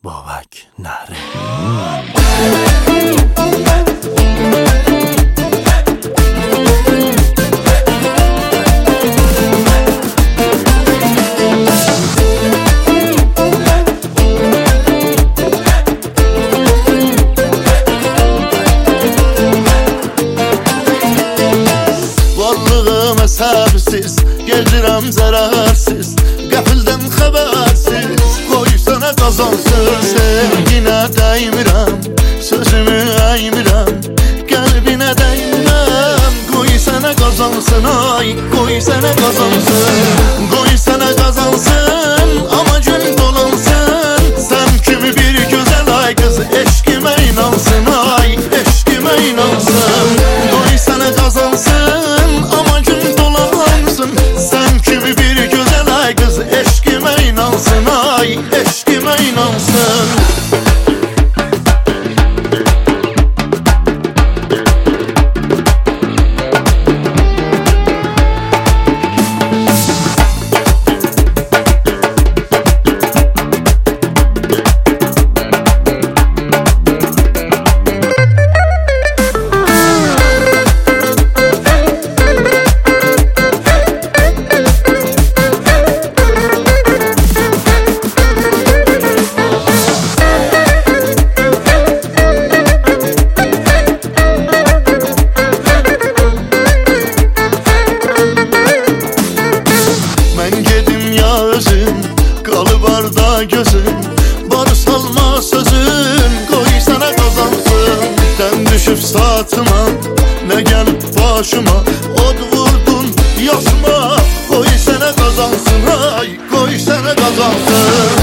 بابک نره. Varlığım hesabsız, gelirəm zərərsiz, qəfildən xəbərsiz, qoy sənə qazansın. Sevginə dəymirəm, sözümü əymirəm, qəlbinə dəymirəm, qoy sənə qazansın, ay, qoy sənə qazansın, qoy sənə qazansın, amma gün dolansın. Sən kimi bir gözəl ay qız, eşqimə inansın, ay, eşqimə inansın, qoy sənə qazansın, amma gün dolansın. Sən kimi bir gözəl ay qız, eşqimə inansın, ay, eşqimə inansın. Qalı barda gözüm, barı salma sözüm, qoy sənə qazansın. Dən düşüb saatıma, nə gəlib başıma, od vurdun yaşıma, qoy sənə qazansın, ay, qoy sənə qazansın.